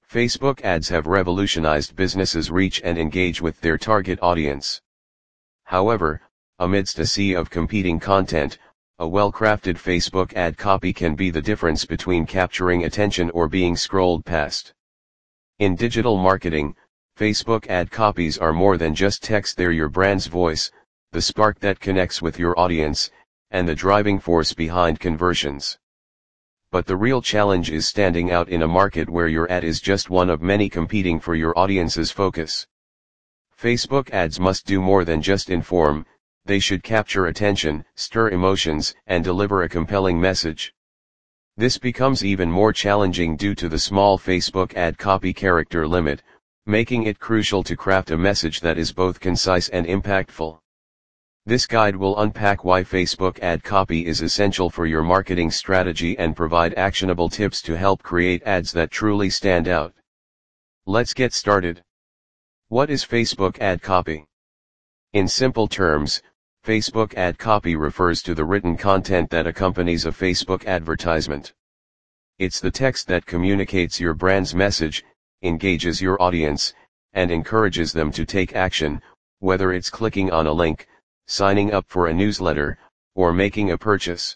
Facebook ads have revolutionized businesses' reach and engage with their target audience. However, amidst a sea of competing content, a well-crafted Facebook ad copy can be the difference between capturing attention or being scrolled past. In digital marketing, Facebook ad copies are more than just text. They're your brand's voice, the spark that connects with your audience, and the driving force behind conversions. But the real challenge is standing out in a market where your ad is just one of many competing for your audience's focus. Facebook ads must do more than just inform, they should capture attention, stir emotions, and deliver a compelling message. This becomes even more challenging due to the small Facebook ad copy character limit, making it crucial to craft a message that is both concise and impactful. This guide will unpack why Facebook ad copy is essential for your marketing strategy and provide actionable tips to help create ads that truly stand out. Let's get started. What is Facebook ad copy? In simple terms, Facebook ad copy refers to the written content that accompanies a Facebook advertisement. It's the text that communicates your brand's message, engages your audience, and encourages them to take action, whether it's clicking on a link, signing up for a newsletter, or making a purchase.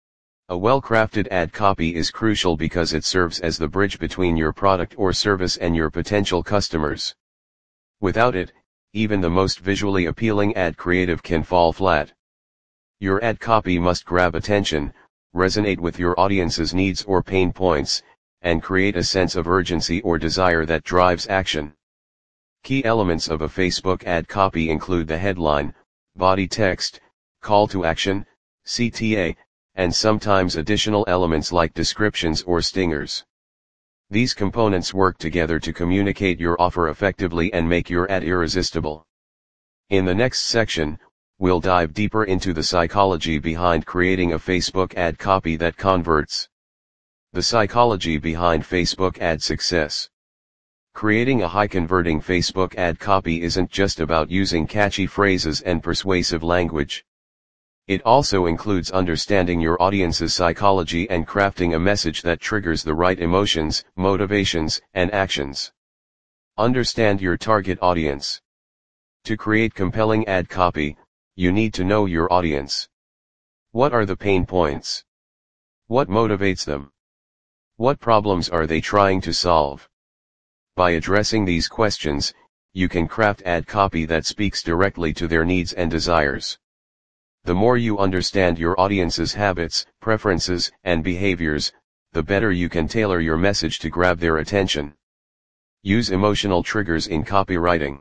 A well-crafted ad copy is crucial because it serves as the bridge between your product or service and your potential customers. Without it, even the most visually appealing ad creative can fall flat. Your ad copy must grab attention, resonate with your audience's needs or pain points, and create a sense of urgency or desire that drives action. Key elements of a Facebook ad copy include the headline, body text, call to action, CTA, and sometimes additional elements like descriptions or stingers. These components work together to communicate your offer effectively and make your ad irresistible. In the next section, we'll dive deeper into the psychology behind creating a Facebook ad copy that converts. The psychology behind Facebook ad success. Creating a high-converting Facebook ad copy isn't just about using catchy phrases and persuasive language. It also includes understanding your audience's psychology and crafting a message that triggers the right emotions, motivations, and actions. Understand your target audience. To create compelling ad copy, you need to know your audience. What are the pain points? What motivates them? What problems are they trying to solve? By addressing these questions, you can craft ad copy that speaks directly to their needs and desires. The more you understand your audience's habits, preferences, and behaviors, the better you can tailor your message to grab their attention. Use emotional triggers in copywriting.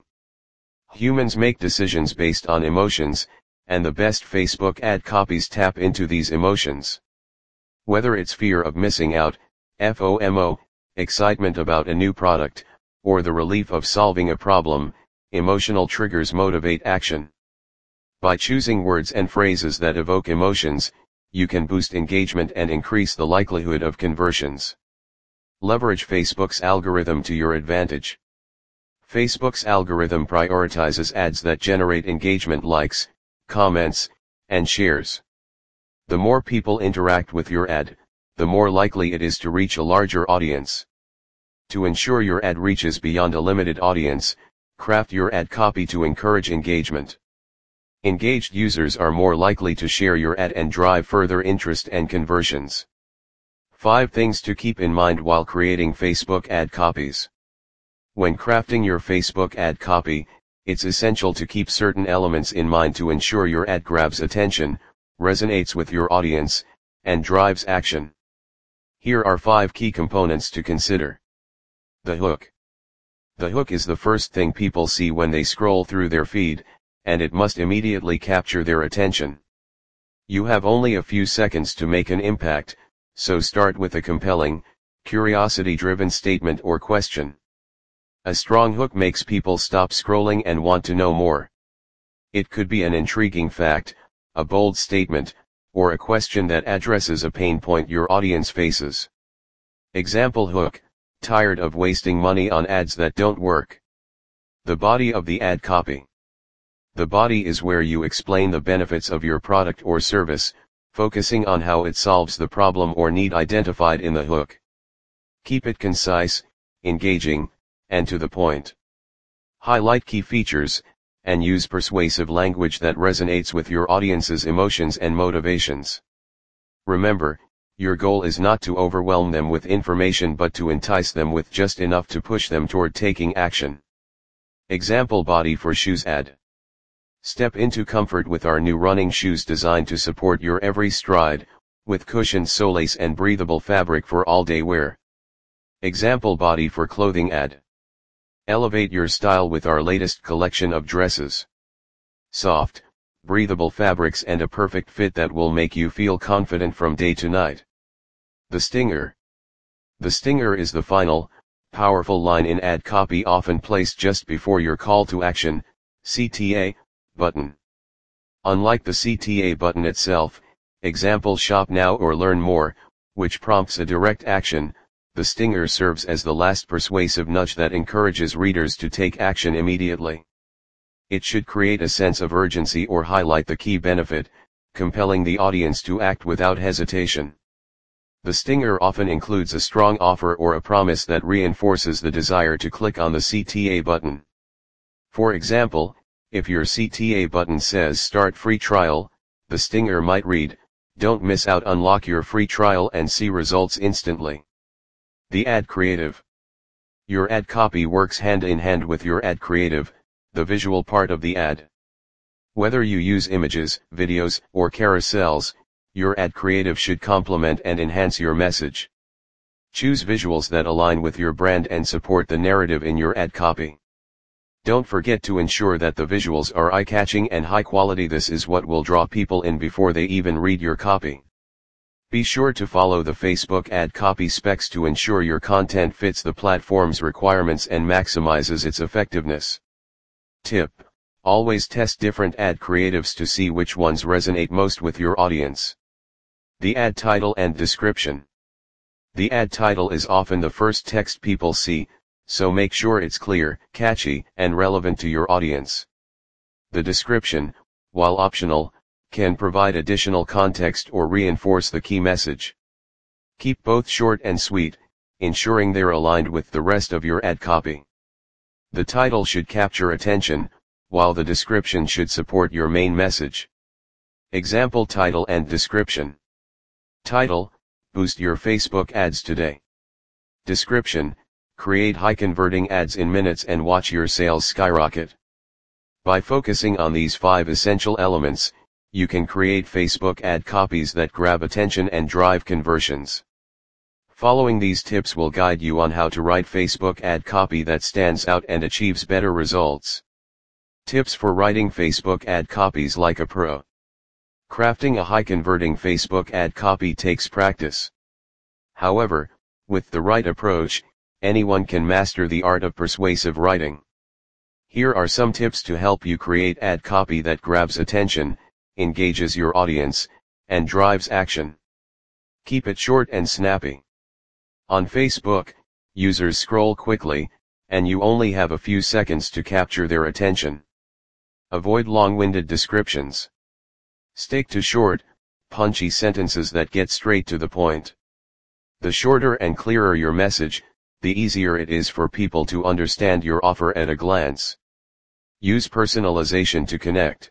Humans make decisions based on emotions, and the best Facebook ad copies tap into these emotions. Whether it's fear of missing out, FOMO, excitement about a new product, or the relief of solving a problem, emotional triggers motivate action. By choosing words and phrases that evoke emotions, you can boost engagement and increase the likelihood of conversions. Leverage Facebook's algorithm to your advantage. Facebook's algorithm prioritizes ads that generate engagement, likes, comments, and shares. The more people interact with your ad, the more likely it is to reach a larger audience. To ensure your ad reaches beyond a limited audience, craft your ad copy to encourage engagement. Engaged users are more likely to share your ad and drive further interest and conversions. 5 things to keep in mind while creating Facebook ad copies. When crafting your Facebook ad copy, it's essential to keep certain elements in mind to ensure your ad grabs attention, resonates with your audience, and drives action. Here are 5 key components to consider. The hook. The hook is the first thing people see when they scroll through their feed, and it must immediately capture their attention. You have only a few seconds to make an impact, so start with a compelling, curiosity-driven statement or question. A strong hook makes people stop scrolling and want to know more. It could be an intriguing fact, a bold statement, or a question that addresses a pain point your audience faces. Example hook: tired of wasting money on ads that don't work. The body of the ad copy. The body is where you explain the benefits of your product or service, focusing on how it solves the problem or need identified in the hook. Keep it concise, engaging, and to the point. Highlight key features, and use persuasive language that resonates with your audience's emotions and motivations. Remember, your goal is not to overwhelm them with information but to entice them with just enough to push them toward taking action. Example body for shoes ad. Step into comfort with our new running shoes designed to support your every stride, with cushioned soles and breathable fabric for all-day wear. Example body for clothing ad. Elevate your style with our latest collection of dresses. Soft, breathable fabrics and a perfect fit that will make you feel confident from day to night. The stinger. The stinger is the final, powerful line in ad copy often placed just before your call to action, CTA, button. Unlike the CTA button itself, example shop now or learn more, which prompts a direct action, the stinger serves as the last persuasive nudge that encourages readers to take action immediately. It should create a sense of urgency or highlight the key benefit, compelling the audience to act without hesitation. The stinger often includes a strong offer or a promise that reinforces the desire to click on the CTA button. For example, if your CTA button says Start Free Trial, the stinger might read, "Don't miss out, unlock your free trial and see results instantly." The ad creative. Your ad copy works hand in hand with your ad creative, the visual part of the ad. Whether you use images, videos, or carousels, your ad creative should complement and enhance your message. Choose visuals that align with your brand and support the narrative in your ad copy. Don't forget to ensure that the visuals are eye-catching and high quality. This is what will draw people in before they even read your copy. Be sure to follow the Facebook ad copy specs to ensure your content fits the platform's requirements and maximizes its effectiveness. Tip: always test different ad creatives to see which ones resonate most with your audience. The ad title and description. The ad title is often the first text people see, so make sure it's clear, catchy, and relevant to your audience. The description, while optional, can provide additional context or reinforce the key message. Keep both short and sweet, ensuring they're aligned with the rest of your ad copy. The title should capture attention, while the description should support your main message. Example title and description. Title: Boost your Facebook ads today. Description: Create high-converting ads in minutes and watch your sales skyrocket. By focusing on these 5 essential elements, you can create Facebook ad copies that grab attention and drive conversions. Following these tips will guide you on how to write Facebook ad copy that stands out and achieves better results. Tips for writing Facebook ad copies like a pro. Crafting a high-converting Facebook ad copy takes practice. However, with the right approach, anyone can master the art of persuasive writing. Here are some tips to help you create ad copy that grabs attention, engages your audience, and drives action. Keep it short and snappy. On Facebook, users scroll quickly, and you only have a few seconds to capture their attention. Avoid long-winded descriptions. Stick to short, punchy sentences that get straight to the point. The shorter and clearer your message, the easier it is for people to understand your offer at a glance. Use personalization to connect.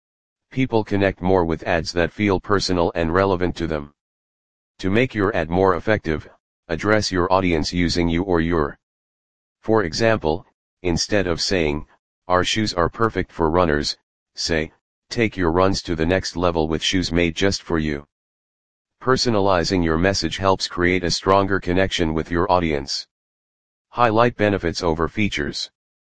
People connect more with ads that feel personal and relevant to them. To make your ad more effective, address your audience using you or your. For example, instead of saying, "Our shoes are perfect for runners," say, "Take your runs to the next level with shoes made just for you." Personalizing your message helps create a stronger connection with your audience. Highlight benefits over features.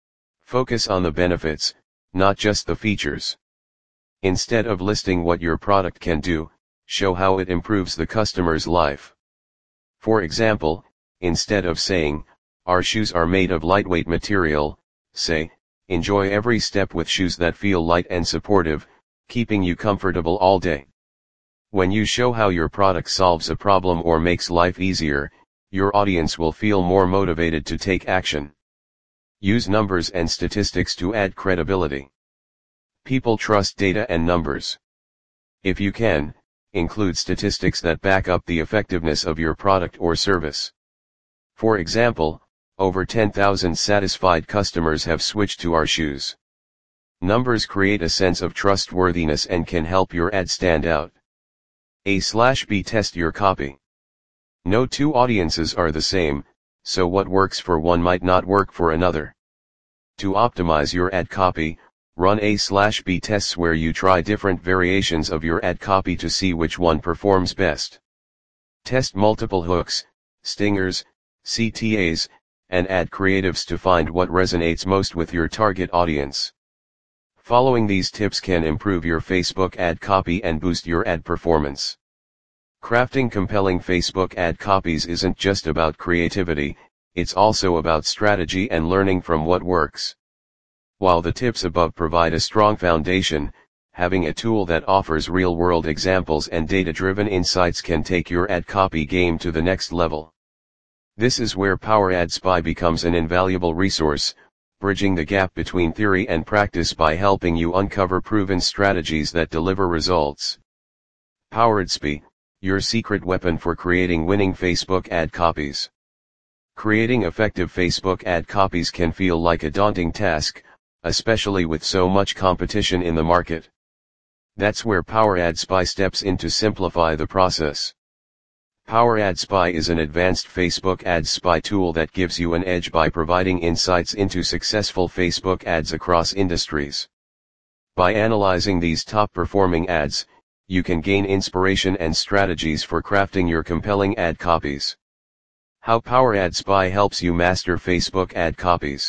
Focus on the benefits, not just the features. Instead of listing what your product can do, show how it improves the customer's life. For example, instead of saying, "Our shoes are made of lightweight material," say, "Enjoy every step with shoes that feel light and supportive, keeping you comfortable all day." When you show how your product solves a problem or makes life easier, your audience will feel more motivated to take action. Use numbers and statistics to add credibility. People trust data and numbers. If you can, include statistics that back up the effectiveness of your product or service. For example, Over 10,000 satisfied customers have switched to our shoes. Numbers create a sense of trustworthiness and can help your ad stand out. A/B test your copy. No two audiences are the same, so what works for one might not work for another. To optimize your ad copy, run A/B tests where you try different variations of your ad copy to see which one performs best. Test multiple hooks, stingers, CTAs, and ad creatives to find what resonates most with your target audience. Following these tips can improve your Facebook ad copy and boost your ad performance. Crafting compelling Facebook ad copies isn't just about creativity, it's also about strategy and learning from what works. While the tips above provide a strong foundation, having a tool that offers real-world examples and data-driven insights can take your ad copy game to the next level. This is where Power Ad Spy becomes an invaluable resource, bridging the gap between theory and practice by helping you uncover proven strategies that deliver results. Power Ad Spy, your secret weapon for creating winning Facebook ad copies. Creating effective Facebook ad copies can feel like a daunting task, especially with so much competition in the market. That's where Power Ad Spy steps in to simplify the process. Power Ad Spy is an advanced Facebook ad spy tool that gives you an edge by providing insights into successful Facebook ads across industries. By analyzing these top-performing ads, you can gain inspiration and strategies for crafting your compelling ad copies. How Power Ad Spy helps you master Facebook ad copies.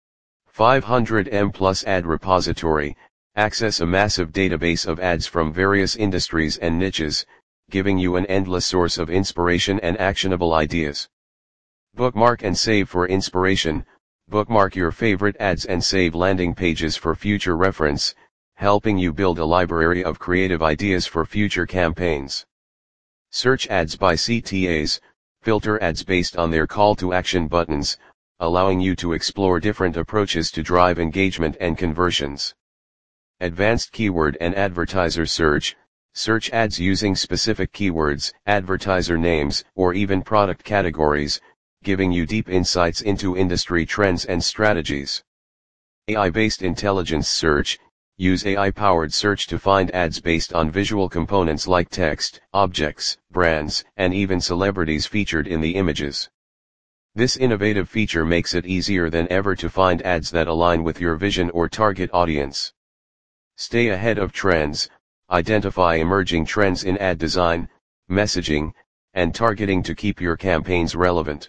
500M Plus Ad Repository, access a massive database of ads from various industries and niches, giving you an endless source of inspiration and actionable ideas. Bookmark and save for inspiration. Bookmark your favorite ads and save landing pages for future reference, helping you build a library of creative ideas for future campaigns. Search ads by CTAs, filter ads based on their call to action buttons, allowing you to explore different approaches to drive engagement and conversions. Advanced keyword and advertiser search. Search ads using specific keywords, advertiser names, or even product categories, giving you deep insights into industry trends and strategies. AI-based intelligence search. Use AI-powered search to find ads based on visual components like text, objects, brands, and even celebrities featured in the images. This innovative feature makes it easier than ever to find ads that align with your vision or target audience. Stay ahead of trends. Identify emerging trends in ad design, messaging, and targeting to keep your campaigns relevant.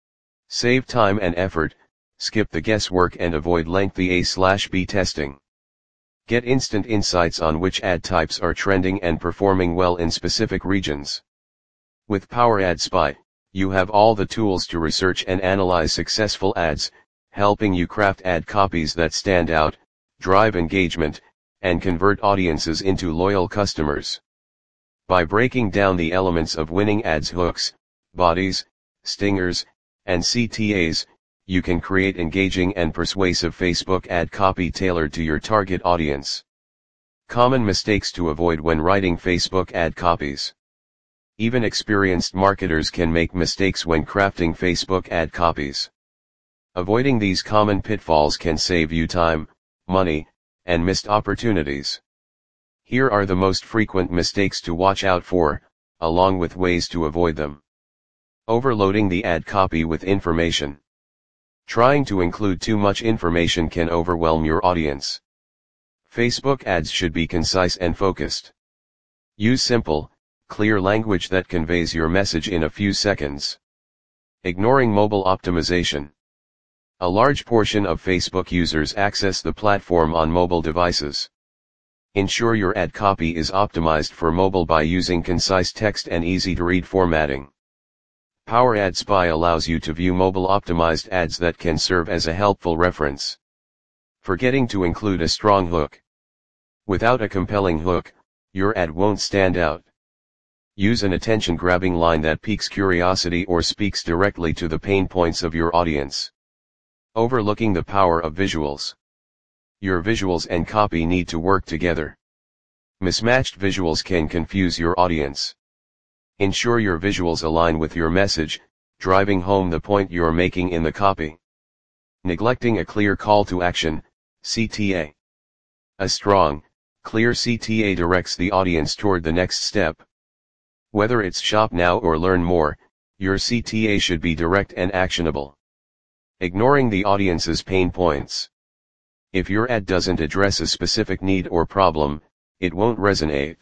Save time and effort, skip the guesswork and avoid lengthy A/B testing. Get instant insights on which ad types are trending and performing well in specific regions. With Power Ad Spy, you have all the tools to research and analyze successful ads, helping you craft ad copies that stand out, drive engagement, and convert audiences into loyal customers. By breaking down the elements of winning ads: hooks, bodies, stingers, and CTAs, you can create engaging and persuasive Facebook ad copy tailored to your target audience. Common mistakes to avoid when writing Facebook ad copies. Even experienced marketers can make mistakes when crafting Facebook ad copies. Avoiding these common pitfalls can save you time, money, and missed opportunities. Here are the most frequent mistakes to watch out for, along with ways to avoid them. Overloading the ad copy with information. Trying to include too much information can overwhelm your audience. Facebook ads should be concise and focused. Use simple, clear language that conveys your message in a few seconds. Ignoring mobile optimization. A large portion of Facebook users access the platform on mobile devices. Ensure your ad copy is optimized for mobile by using concise text and easy-to-read formatting. Power Ad Spy allows you to view mobile-optimized ads that can serve as a helpful reference. Forgetting to include a strong hook. Without a compelling hook, your ad won't stand out. Use an attention-grabbing line that piques curiosity or speaks directly to the pain points of your audience. Overlooking the power of visuals. Your visuals and copy need to work together. Mismatched visuals can confuse your audience. Ensure your visuals align with your message, driving home the point you're making in the copy. Neglecting a clear call to action, CTA. A strong, clear CTA directs the audience toward the next step. Whether it's shop now or learn more, your CTA should be direct and actionable. Ignoring the audience's pain points. If your ad doesn't address a specific need or problem, it won't resonate.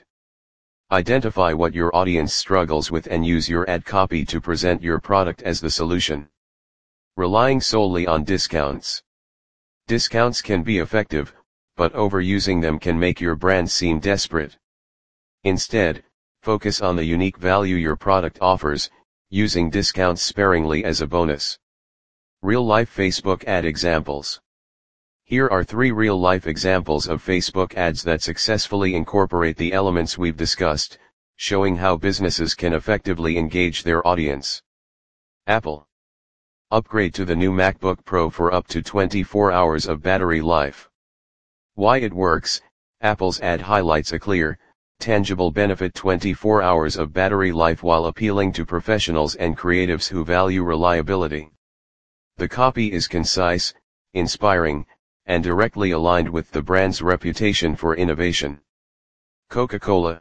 Identify what your audience struggles with and use your ad copy to present your product as the solution. Relying solely on discounts. Discounts can be effective, but overusing them can make your brand seem desperate. Instead, focus on the unique value your product offers, using discounts sparingly as a bonus. Real-life Facebook ad examples. Here are 3 real-life examples of Facebook ads that successfully incorporate the elements we've discussed, showing how businesses can effectively engage their audience. Apple. Upgrade to the new MacBook Pro for up to 24 hours of battery life. Why it works. Apple's ad highlights a clear, tangible benefit: 24 hours of battery life, while appealing to professionals and creatives who value reliability. The copy is concise, inspiring, and directly aligned with the brand's reputation for innovation. Coca-Cola.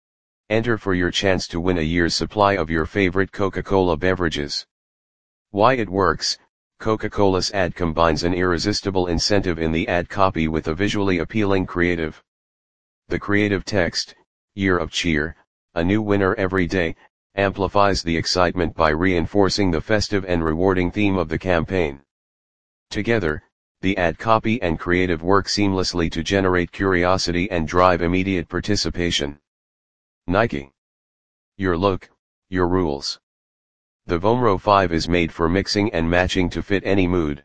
Enter for your chance to win a year's supply of your favorite Coca-Cola beverages. Why it works. Coca-Cola's ad combines an irresistible incentive in the ad copy with a visually appealing creative. The creative text, "Year of Cheer, a new winner every day," amplifies the excitement by reinforcing the festive and rewarding theme of the campaign. Together, the ad copy and creative work seamlessly to generate curiosity and drive immediate participation. Nike. Your look, your rules. The Vomero 5 is made for mixing and matching to fit any mood.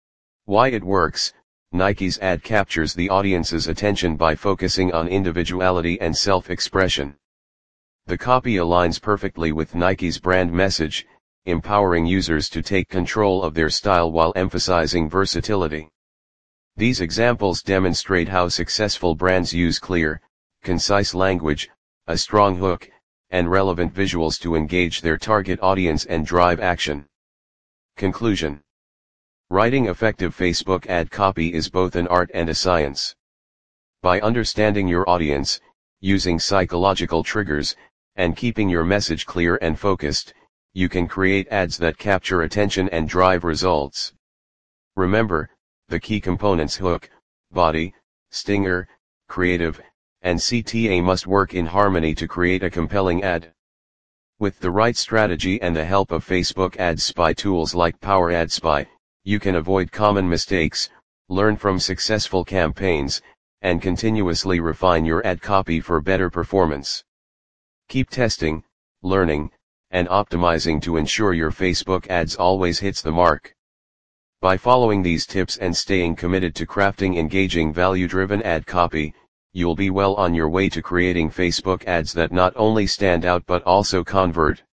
Why it works. Nike's ad captures the audience's attention by focusing on individuality and self-expression. The copy aligns perfectly with Nike's brand message, empowering users to take control of their style while emphasizing versatility. These examples demonstrate how successful brands use clear, concise language, a strong hook, and relevant visuals to engage their target audience and drive action. Conclusion. Writing effective Facebook ad copy is both an art and a science. By understanding your audience, using psychological triggers, and keeping your message clear and focused, you can create ads that capture attention and drive results. Remember, the key components: hook, body, stinger, creative, and CTA must work in harmony to create a compelling ad. With the right strategy and the help of Facebook Ad Spy tools like Power Ad Spy, you can avoid common mistakes, learn from successful campaigns, and continuously refine your ad copy for better performance. Keep testing, learning, and optimizing to ensure your Facebook ads always hits the mark. By following these tips and staying committed to crafting engaging, value-driven ad copy, you'll be well on your way to creating Facebook ads that not only stand out but also convert.